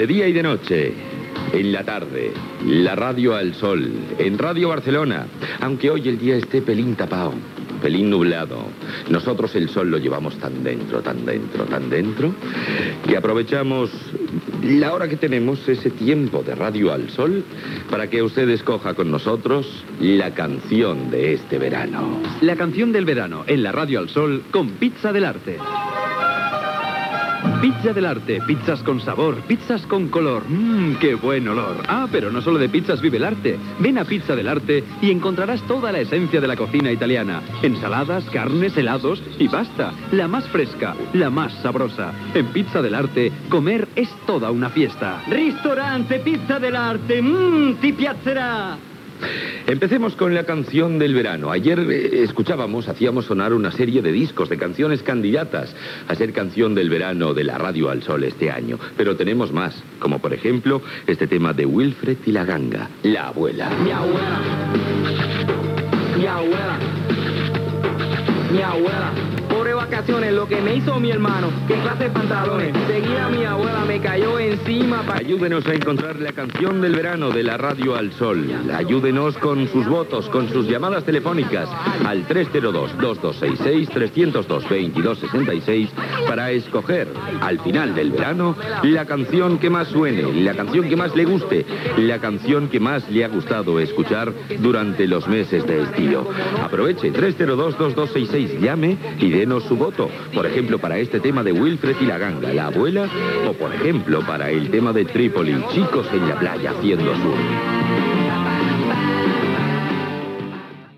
día y de noche, en la tarde, la radio al sol, en Radio Barcelona, aunque hoy el día esté pelín tapado, pelín nublado, nosotros el sol lo llevamos tan dentro, tan dentro, tan dentro, que aprovechamos la hora que tenemos, ese tiempo de radio al sol, para que usted escoja con nosotros la canción de este verano. La canción del verano, en la radio al sol, con Pizza del Arte. Pizza del Arte, pizzas con sabor, pizzas con color. ¡Qué buen olor! Ah, pero no solo de pizzas vive el arte. Ven a Pizza del Arte y encontrarás toda la esencia de la cocina italiana. Ensaladas, carnes, helados y pasta. La más fresca, la más sabrosa. En Pizza del Arte, comer es toda una fiesta. Ristorante Pizza del Arte, ti piacerà. Empecemos con la canción del verano. Ayer hacíamos sonar una serie de discos, de canciones candidatas a ser canción del verano de la radio al sol este año. Pero tenemos más, como por ejemplo este tema de Wilfred y la Ganga, La Abuela. Mi abuela, mi abuela, mi abuela. Pobre vacaciones, lo que me hizo mi hermano, que clase de pantalones. Seguida mi abuela me cayó encima. Ayúdenos a encontrar la canción del verano de la radio al sol. Ayúdenos con sus votos, con sus llamadas telefónicas al 302-2266-302-2266 para escoger al final del verano la canción que más suene, la canción que más le guste, la canción que más le ha gustado escuchar durante los meses de estío. Aproveche 302-2266, llame y denos su voto, por ejemplo, para este tema de Wilfred y la Ganga, La Abuela, o por ejemplo, para el tema de Trípoli, Chicos en la playa haciendo surf.